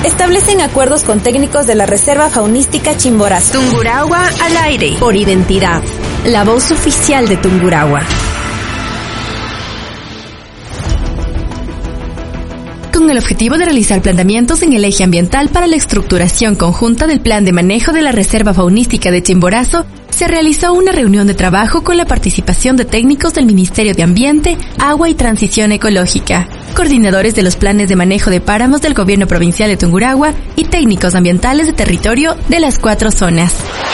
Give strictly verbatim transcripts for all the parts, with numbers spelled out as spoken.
establecen acuerdos con técnicos de la Reserva Faunística Chimborazo. Tungurahua al aire. Por identidad. La voz oficial de Tungurahua. Con el objetivo de realizar planteamientos en el eje ambiental para la estructuración conjunta del plan de manejo de la Reserva Faunística de Chimborazo, se realizó una reunión de trabajo con la participación de técnicos del Ministerio de Ambiente, Agua y Transición Ecológica, coordinadores de los planes de manejo de páramos del Gobierno Provincial de Tungurahua y técnicos ambientales de territorio de las cuatro zonas.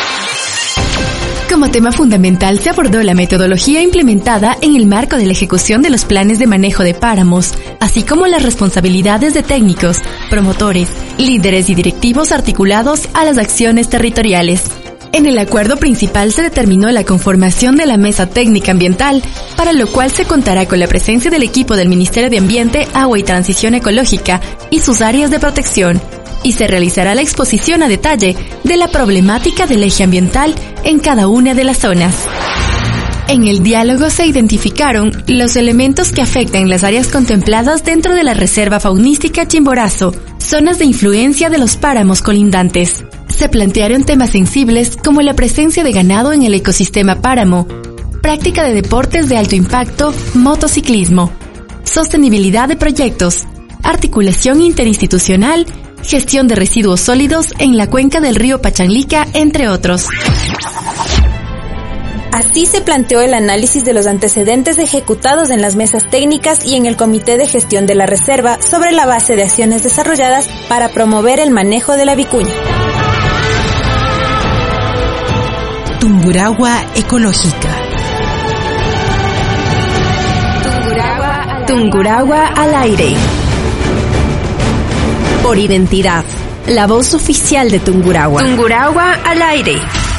Como tema fundamental se abordó la metodología implementada en el marco de la ejecución de los planes de manejo de páramos, así como las responsabilidades de técnicos, promotores, líderes y directivos articulados a las acciones territoriales. En el acuerdo principal se determinó la conformación de la Mesa Técnica Ambiental, para lo cual se contará con la presencia del equipo del Ministerio de Ambiente, Agua y Transición Ecológica y sus áreas de protección, y se realizará la exposición a detalle de la problemática del eje ambiental en cada una de las zonas. En el diálogo se identificaron los elementos que afectan las áreas contempladas dentro de la Reserva Faunística Chimborazo, zonas de influencia de los páramos colindantes. Se plantearon temas sensibles como la presencia de ganado en el ecosistema páramo, práctica de deportes de alto impacto, motociclismo, sostenibilidad de proyectos, articulación interinstitucional, gestión de residuos sólidos en la cuenca del río Pachanlica, entre otros. Así se planteó el análisis de los antecedentes ejecutados en las mesas técnicas y en el Comité de Gestión de la Reserva sobre la base de acciones desarrolladas para promover el manejo de la vicuña. Tungurahua Ecológica. Tungurahua, Tungurahua al aire. Por identidad. La voz oficial de Tungurahua. Tungurahua al aire.